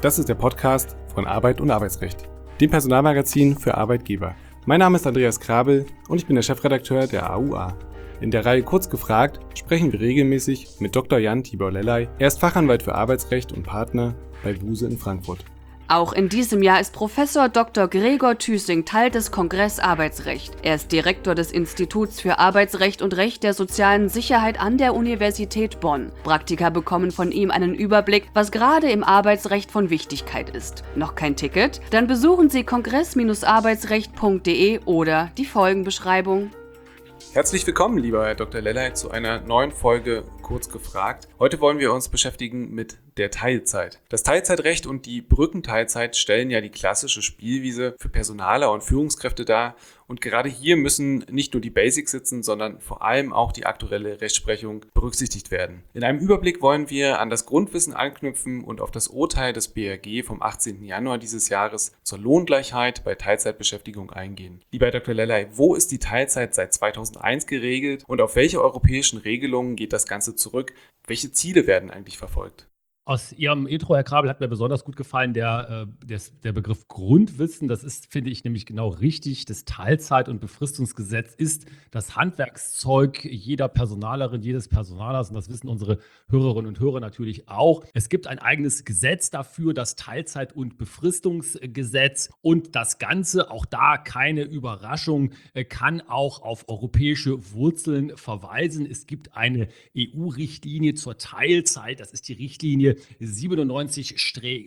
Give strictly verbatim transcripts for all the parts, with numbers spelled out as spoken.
Das ist der Podcast von Arbeit und Arbeitsrecht, dem Personalmagazin für Arbeitgeber. Mein Name ist Andreas Krabel und ich bin der Chefredakteur der A U A. In der Reihe Kurz gefragt sprechen wir regelmäßig mit Doktor Jan Tibor Lellay. Er ist Fachanwalt für Arbeitsrecht und Partner bei Buse in Frankfurt. Auch in diesem Jahr ist Professor Doktor Gregor Thüssing Teil des Kongress Arbeitsrecht. Er ist Direktor des Instituts für Arbeitsrecht und Recht der sozialen Sicherheit an der Universität Bonn. Praktiker bekommen von ihm einen Überblick, was gerade im Arbeitsrecht von Wichtigkeit ist. Noch kein Ticket? Dann besuchen Sie kongress Arbeitsrecht punkt de oder die Folgenbeschreibung. Herzlich willkommen, lieber Herr Doktor Lellay, zu einer neuen Folge Kurz gefragt. Heute wollen wir uns beschäftigen mit der Teilzeit. Das Teilzeitrecht und die Brückenteilzeit stellen ja die klassische Spielwiese für Personaler und Führungskräfte dar. Und gerade hier müssen nicht nur die Basics sitzen, sondern vor allem auch die aktuelle Rechtsprechung berücksichtigt werden. In einem Überblick wollen wir an das Grundwissen anknüpfen und auf das Urteil des B R G vom achtzehnten Januar dieses Jahres zur Lohngleichheit bei Teilzeitbeschäftigung eingehen. Lieber Herr Doktor Lellay, wo ist die Teilzeit seit zweitausendeins geregelt und auf welche europäischen Regelungen geht das Ganze zurück? Welche Ziele werden eigentlich verfolgt? Aus Ihrem Intro, Herr Krabel, hat mir besonders gut gefallen, der, äh, der, der Begriff Grundwissen. Das ist, finde ich, nämlich genau richtig. Das Teilzeit- und Befristungsgesetz ist das Handwerkszeug jeder Personalerin, jedes Personalers. Und das wissen unsere Hörerinnen und Hörer natürlich auch. Es gibt ein eigenes Gesetz dafür, das Teilzeit- und Befristungsgesetz. Und das Ganze, auch da keine Überraschung, äh, kann auch auf europäische Wurzeln verweisen. Es gibt eine E U-Richtlinie zur Teilzeit. Das ist die Richtlinie siebenundneunzig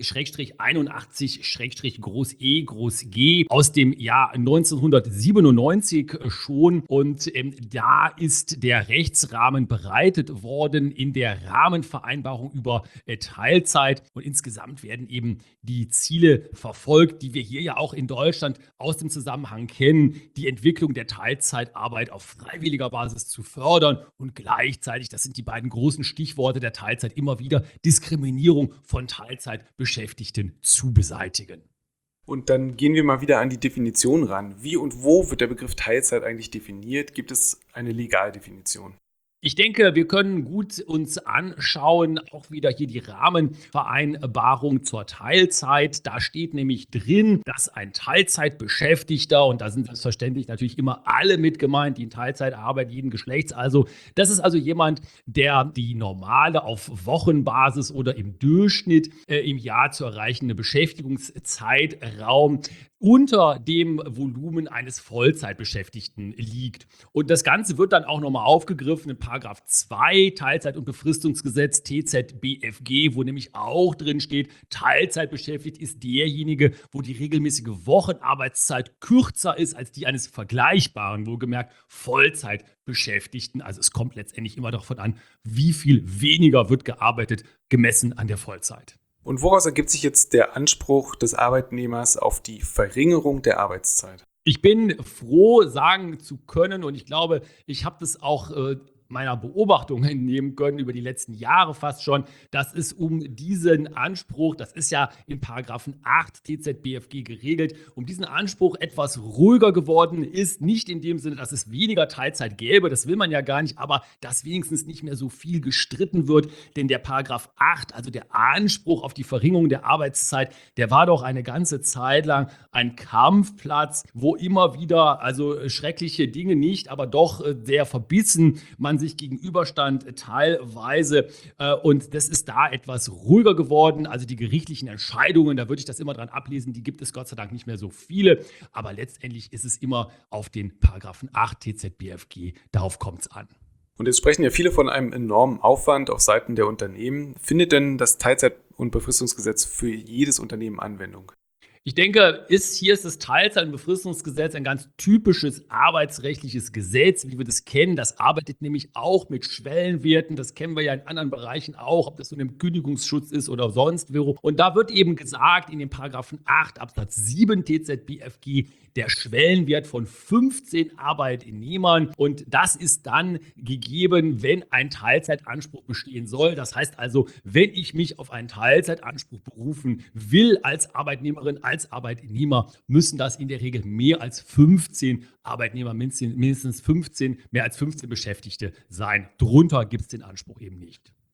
einundachtzig Groß E Groß G aus dem Jahr neunzehnhundertsiebenundneunzig schon, und ähm, da ist der Rechtsrahmen bereitet worden in der Rahmenvereinbarung über äh, Teilzeit, und insgesamt werden eben die Ziele verfolgt, die wir hier ja auch in Deutschland aus dem Zusammenhang kennen, die Entwicklung der Teilzeitarbeit auf freiwilliger Basis zu fördern und gleichzeitig, das sind die beiden großen Stichworte der Teilzeit, immer wieder Diskriminierung von Teilzeitbeschäftigten zu beseitigen. Und dann gehen wir mal wieder an die Definition ran. Wie und wo wird der Begriff Teilzeit eigentlich definiert? Gibt es eine Legaldefinition? Ich denke, wir können gut uns anschauen, auch wieder hier die Rahmenvereinbarung zur Teilzeit. Da steht nämlich drin, dass ein Teilzeitbeschäftigter, und da sind selbstverständlich natürlich immer alle mit gemeint, die in Teilzeit arbeiten, jeden Geschlechts, also das ist also jemand, der die normale auf Wochenbasis oder im Durchschnitt äh, im Jahr zu erreichende Beschäftigungszeitraum unter dem Volumen eines Vollzeitbeschäftigten liegt. Und das Ganze wird dann auch nochmal aufgegriffen in Paragraph zwei Teilzeit- und Befristungsgesetz T Z B F G, wo nämlich auch drin steht, Teilzeitbeschäftigt ist derjenige, wo die regelmäßige Wochenarbeitszeit kürzer ist als die eines vergleichbaren, wohlgemerkt Vollzeitbeschäftigten. Also es kommt letztendlich immer davon an, wie viel weniger wird gearbeitet, gemessen an der Vollzeit. Und woraus ergibt sich jetzt der Anspruch des Arbeitnehmers auf die Verringerung der Arbeitszeit? Ich bin froh, sagen zu können, und ich glaube, ich habe das auch äh, meiner Beobachtung entnehmen können über die letzten Jahre fast schon, dass es um diesen Anspruch, das ist ja in Paragraphen acht T Z B F G geregelt, um diesen Anspruch etwas ruhiger geworden ist. Nicht in dem Sinne, dass es weniger Teilzeit gäbe, das will man ja gar nicht, aber dass wenigstens nicht mehr so viel gestritten wird. Denn der Paragraph acht, also der Anspruch auf die Verringerung der Arbeitszeit, der war doch eine ganze Zeit lang ein Kampfplatz, wo immer wieder, also schreckliche Dinge nicht, aber doch sehr verbissen man sich gegenüberstand teilweise, äh, und das ist da etwas ruhiger geworden. Also die gerichtlichen Entscheidungen, da würde ich das immer dran ablesen, die gibt es Gott sei Dank nicht mehr so viele, aber letztendlich ist es immer auf den Paragraphen acht T Z B F G, darauf kommt es an. Und jetzt sprechen ja viele von einem enormen Aufwand auf Seiten der Unternehmen. Findet denn das Teilzeit- und Befristungsgesetz für jedes Unternehmen Anwendung? Ich denke, ist, hier ist das Teilzeit- und Befristungsgesetz ein ganz typisches arbeitsrechtliches Gesetz, wie wir das kennen. Das arbeitet nämlich auch mit Schwellenwerten. Das kennen wir ja in anderen Bereichen auch, ob das nun im Kündigungsschutz ist oder sonst wo. Und da wird eben gesagt, in den Paragraphen acht Absatz sieben T Z B F G, der Schwellenwert von fünfzehn Arbeitnehmern. Und das ist dann gegeben, wenn ein Teilzeitanspruch bestehen soll. Das heißt also, wenn ich mich auf einen Teilzeitanspruch berufen will als Arbeitnehmerin, als Arbeitnehmer, müssen das in der Regel mehr als fünfzehn Arbeitnehmer, mindestens fünfzehn, mehr als fünfzehn Beschäftigte sein. Drunter gibt es den Anspruch eben nicht.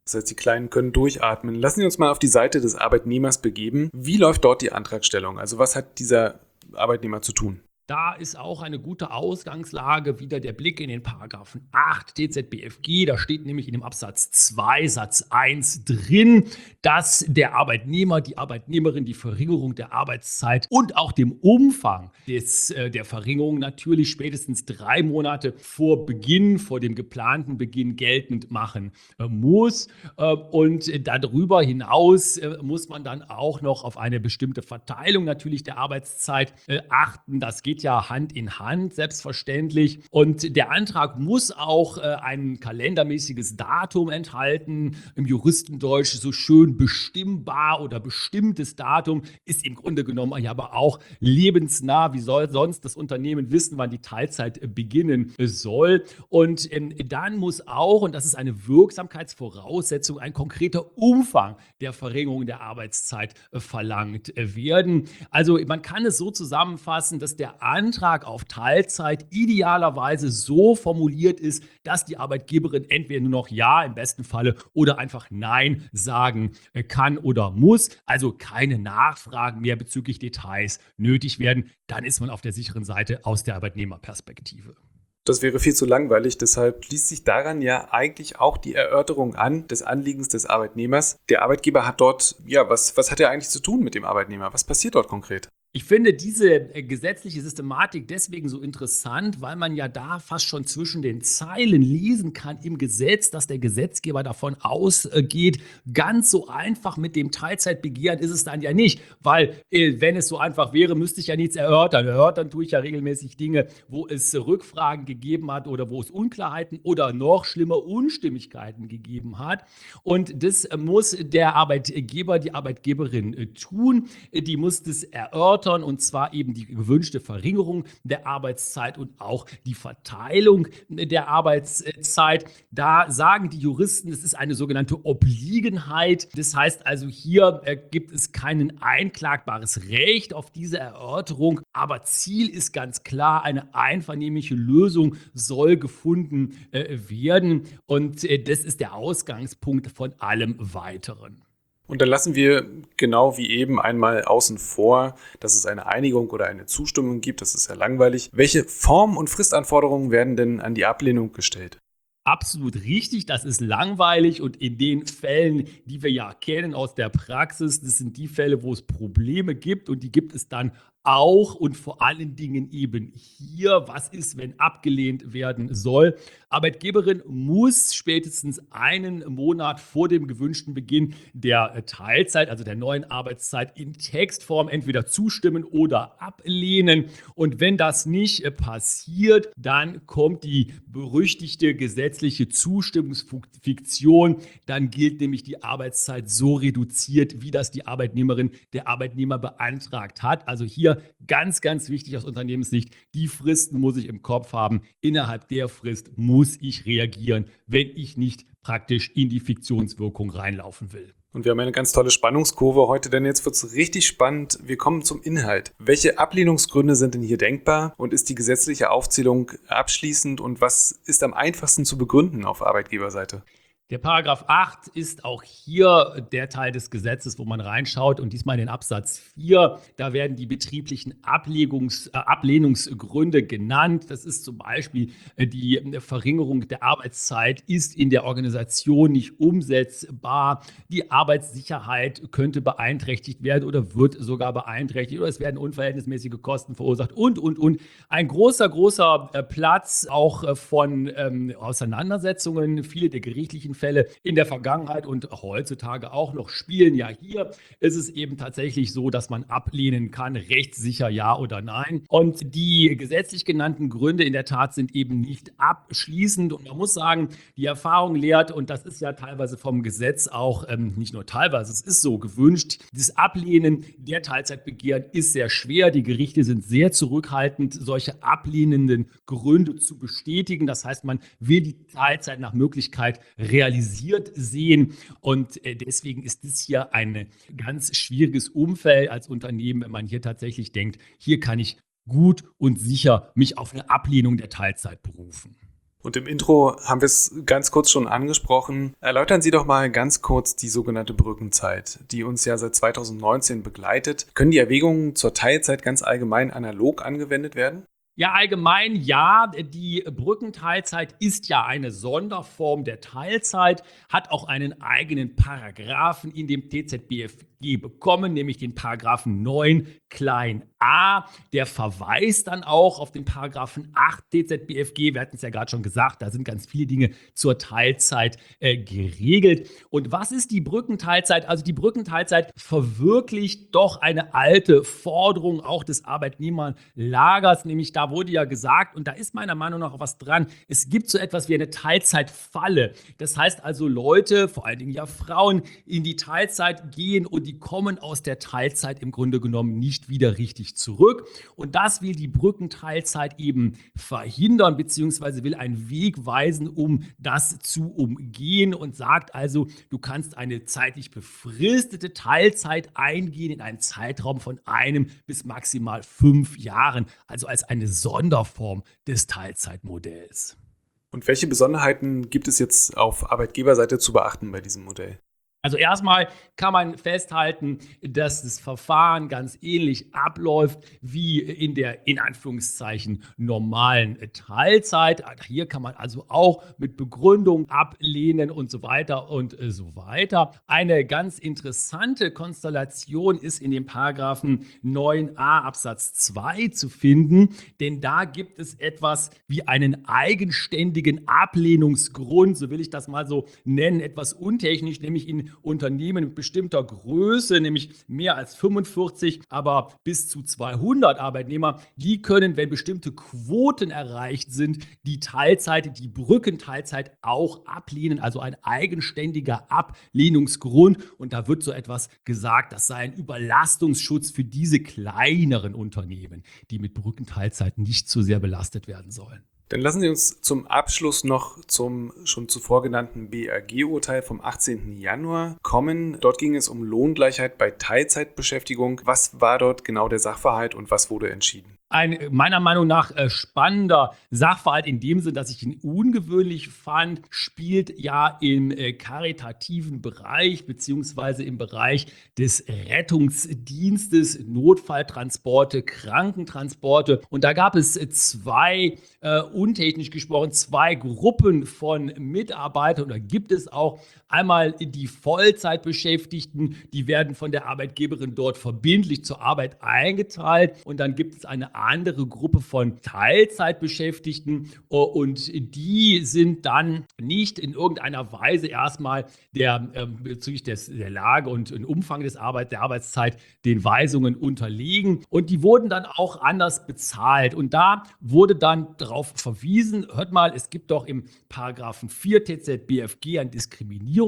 Das heißt, die Kleinen können durchatmen. Lassen Sie uns mal auf die Seite des Arbeitnehmers begeben. Wie läuft dort die Antragstellung? Also was hat dieser Arbeitnehmer zu tun? Da ist auch eine gute Ausgangslage wieder der Blick in den Paragraphen acht T Z B F G. Da steht nämlich in dem Absatz zwei Satz eins drin, dass der Arbeitnehmer, die Arbeitnehmerin die Verringerung der Arbeitszeit und auch dem Umfang des, äh, der Verringerung natürlich spätestens drei Monate vor Beginn, vor dem geplanten Beginn geltend machen äh, muss. Äh, und darüber hinaus äh, muss man dann auch noch auf eine bestimmte Verteilung natürlich der Arbeitszeit äh, achten. Das geht ja Hand in Hand, selbstverständlich. Und der Antrag muss auch äh, ein kalendermäßiges Datum enthalten. Im Juristendeutsch so schön bestimmbar oder bestimmtes Datum ist im Grunde genommen ja aber auch lebensnah. Wie soll sonst das Unternehmen wissen, wann die Teilzeit äh, beginnen soll? Und ähm, dann muss auch, und das ist eine Wirksamkeitsvoraussetzung, ein konkreter Umfang der Verringerung der Arbeitszeit äh, verlangt äh, werden. Also man kann es so zusammenfassen, dass der Antrag auf Teilzeit idealerweise so formuliert ist, dass die Arbeitgeberin entweder nur noch Ja im besten Falle oder einfach Nein sagen kann oder muss. Also keine Nachfragen mehr bezüglich Details nötig werden. Dann ist man auf der sicheren Seite aus der Arbeitnehmerperspektive. Das wäre viel zu langweilig, deshalb schließt sich daran ja eigentlich auch die Erörterung an des Anliegens des Arbeitnehmers. Der Arbeitgeber hat dort, ja, was, was hat er eigentlich zu tun mit dem Arbeitnehmer? Was passiert dort konkret? Ich finde diese äh, gesetzliche Systematik deswegen so interessant, weil man ja da fast schon zwischen den Zeilen lesen kann im Gesetz, dass der Gesetzgeber davon ausgeht, ganz so einfach mit dem Teilzeitbegehren ist es dann ja nicht, weil äh, wenn es so einfach wäre, müsste ich ja nichts erörtern. Erörtern tue ich ja regelmäßig Dinge, wo es äh, Rückfragen gegeben hat oder wo es Unklarheiten oder noch schlimmer Unstimmigkeiten gegeben hat. Und das äh, muss der Arbeitgeber, die Arbeitgeberin äh, tun. Äh, die muss das erörtern. Und zwar eben die gewünschte Verringerung der Arbeitszeit und auch die Verteilung der Arbeitszeit. Da sagen die Juristen, es ist eine sogenannte Obliegenheit. Das heißt also, hier äh, gibt es kein einklagbares Recht auf diese Erörterung. Aber Ziel ist ganz klar, eine einvernehmliche Lösung soll gefunden äh, werden. Und äh, das ist der Ausgangspunkt von allem Weiteren. Und dann lassen wir genau wie eben einmal außen vor, dass es eine Einigung oder eine Zustimmung gibt. Das ist ja langweilig. Welche Form- und Fristanforderungen werden denn an die Ablehnung gestellt? Absolut richtig, das ist langweilig und in den Fällen, die wir ja kennen aus der Praxis, das sind die Fälle, wo es Probleme gibt und die gibt es dann auch und vor allen Dingen eben hier, was ist, wenn abgelehnt werden soll. Arbeitgeberin muss spätestens einen Monat vor dem gewünschten Beginn der Teilzeit, also der neuen Arbeitszeit, in Textform entweder zustimmen oder ablehnen. Und wenn das nicht passiert, dann kommt die berüchtigte gesetzliche Zustimmungsfiktion. Dann gilt nämlich die Arbeitszeit so reduziert, wie das die Arbeitnehmerin, der Arbeitnehmer beantragt hat. Also hier ganz, ganz wichtig aus Unternehmenssicht, die Fristen muss ich im Kopf haben. Innerhalb der Frist muss ich reagieren, wenn ich nicht praktisch in die Fiktionswirkung reinlaufen will. Und wir haben eine ganz tolle Spannungskurve heute, denn jetzt wird es richtig spannend. Wir kommen zum Inhalt. Welche Ablehnungsgründe sind denn hier denkbar und ist die gesetzliche Aufzählung abschließend und was ist am einfachsten zu begründen auf Arbeitgeberseite? Der Paragraph acht ist auch hier der Teil des Gesetzes, wo man reinschaut und diesmal in den Absatz vier. Da werden die betrieblichen Ablegungs-, äh, Ablehnungsgründe genannt. Das ist zum Beispiel äh, die Verringerung der Arbeitszeit ist in der Organisation nicht umsetzbar. Die Arbeitssicherheit könnte beeinträchtigt werden oder wird sogar beeinträchtigt oder es werden unverhältnismäßige Kosten verursacht und, und, und. Ein großer, großer äh, Platz auch äh, von ähm, Auseinandersetzungen. Viele der gerichtlichen Fälle in der Vergangenheit und heutzutage auch noch spielen. Ja, hier ist es eben tatsächlich so, dass man ablehnen kann, rechtssicher ja oder nein. Und die gesetzlich genannten Gründe in der Tat sind eben nicht abschließend. Und man muss sagen, die Erfahrung lehrt, und das ist ja teilweise vom Gesetz auch, ähm, nicht nur teilweise, es ist so gewünscht, das Ablehnen der Teilzeitbegehren ist sehr schwer. Die Gerichte sind sehr zurückhaltend, solche ablehnenden Gründe zu bestätigen. Das heißt, man will die Teilzeit nach Möglichkeit realisieren. realisiert sehen. Und deswegen ist das hier ein ganz schwieriges Umfeld als Unternehmen, wenn man hier tatsächlich denkt, hier kann ich gut und sicher mich auf eine Ablehnung der Teilzeit berufen. Und im Intro haben wir es ganz kurz schon angesprochen. Erläutern Sie doch mal ganz kurz die sogenannte Brückenzeit, die uns ja seit zweitausendneunzehn begleitet. Können die Erwägungen zur Teilzeit ganz allgemein analog angewendet werden? Ja, allgemein ja. Die Brückenteilzeit ist ja eine Sonderform der Teilzeit, hat auch einen eigenen Paragraphen in dem T Z B F G bekommen, nämlich den Paragraphen neun klein a. Der verweist dann auch auf den Paragraphen acht T Z B F G. Wir hatten es ja gerade schon gesagt, da sind ganz viele Dinge zur Teilzeit äh, geregelt. Und was ist die Brückenteilzeit? Also die Brückenteilzeit verwirklicht doch eine alte Forderung auch des Arbeitnehmerlagers, nämlich da wurde ja gesagt, und da ist meiner Meinung nach auch was dran, es gibt so etwas wie eine Teilzeitfalle. Das heißt also, Leute, vor allen Dingen ja Frauen, in die Teilzeit gehen und die kommen aus der Teilzeit im Grunde genommen nicht wieder richtig zurück. Und das will die Brückenteilzeit eben verhindern, beziehungsweise will einen Weg weisen, um das zu umgehen und sagt also, du kannst eine zeitlich befristete Teilzeit eingehen in einen Zeitraum von einem bis maximal fünf Jahren, also als eine Sonderform des Teilzeitmodells. Und welche Besonderheiten gibt es jetzt auf Arbeitgeberseite zu beachten bei diesem Modell? Also erstmal kann man festhalten, dass das Verfahren ganz ähnlich abläuft wie in der in Anführungszeichen normalen Teilzeit. Hier kann man also auch mit Begründung ablehnen und so weiter und so weiter. Eine ganz interessante Konstellation ist in dem Paragraphen neun a Absatz zwei zu finden, denn da gibt es etwas wie einen eigenständigen Ablehnungsgrund, so will ich das mal so nennen, etwas untechnisch, nämlich in Unternehmen mit bestimmter Größe, nämlich mehr als fünfundvierzig, aber bis zu zweihundert Arbeitnehmer, die können, wenn bestimmte Quoten erreicht sind, die Teilzeit, die Brückenteilzeit auch ablehnen, also ein eigenständiger Ablehnungsgrund. Und da wird so etwas gesagt, das sei ein Überlastungsschutz für diese kleineren Unternehmen, die mit Brückenteilzeit nicht zu sehr belastet werden sollen. Dann lassen Sie uns zum Abschluss noch zum schon zuvor genannten B A G-Urteil vom achtzehnten Januar kommen. Dort ging es um Lohngleichheit bei Teilzeitbeschäftigung. Was war dort genau der Sachverhalt und was wurde entschieden? Ein meiner Meinung nach äh, spannender Sachverhalt in dem Sinn, dass ich ihn ungewöhnlich fand, spielt ja im äh, karitativen Bereich beziehungsweise im Bereich des Rettungsdienstes, Notfalltransporte, Krankentransporte. Und da gab es äh, zwei, äh, untechnisch gesprochen, zwei Gruppen von Mitarbeitern oder gibt es auch. Einmal die Vollzeitbeschäftigten, die werden von der Arbeitgeberin dort verbindlich zur Arbeit eingeteilt. Und dann gibt es eine andere Gruppe von Teilzeitbeschäftigten und die sind dann nicht in irgendeiner Weise erstmal der, äh, bezüglich des, der Lage und im Umfang des Arbeit, der Arbeitszeit den Weisungen unterlegen. Und die wurden dann auch anders bezahlt. Und da wurde dann darauf verwiesen, hört mal, es gibt doch im Paragraphen vier T Z B F G ein Diskriminierungsverbot.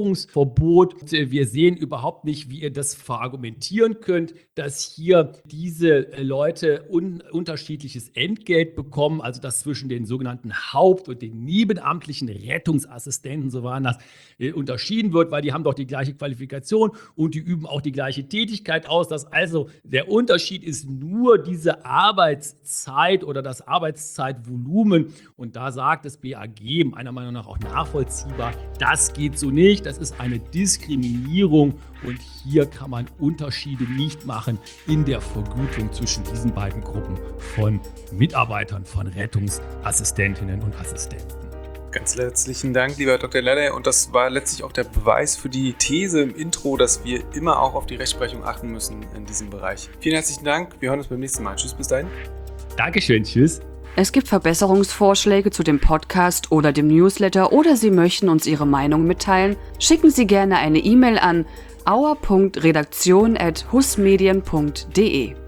Wir sehen überhaupt nicht, wie ihr das verargumentieren könnt, dass hier diese Leute un- unterschiedliches Entgelt bekommen, also dass zwischen den sogenannten Haupt- und den nebenamtlichen Rettungsassistenten, so waren das, äh, unterschieden wird, weil die haben doch die gleiche Qualifikation und die üben auch die gleiche Tätigkeit aus. Dass also der Unterschied ist nur diese Arbeitszeit oder das Arbeitszeitvolumen. Und da sagt das B A G meiner Meinung nach auch nachvollziehbar, das geht so nicht, das ist eine Diskriminierung und hier kann man Unterschiede nicht machen in der Vergütung zwischen diesen beiden Gruppen von Mitarbeitern, von Rettungsassistentinnen und Assistenten. Ganz herzlichen Dank, lieber Doktor Lellay. Und das war letztlich auch der Beweis für die These im Intro, dass wir immer auch auf die Rechtsprechung achten müssen in diesem Bereich. Vielen herzlichen Dank. Wir hören uns beim nächsten Mal. Tschüss, bis dahin. Dankeschön, tschüss. Es gibt Verbesserungsvorschläge zu dem Podcast oder dem Newsletter oder Sie möchten uns Ihre Meinung mitteilen? Schicken Sie gerne eine E-Mail an auer punkt redaktion at husmedien punkt de.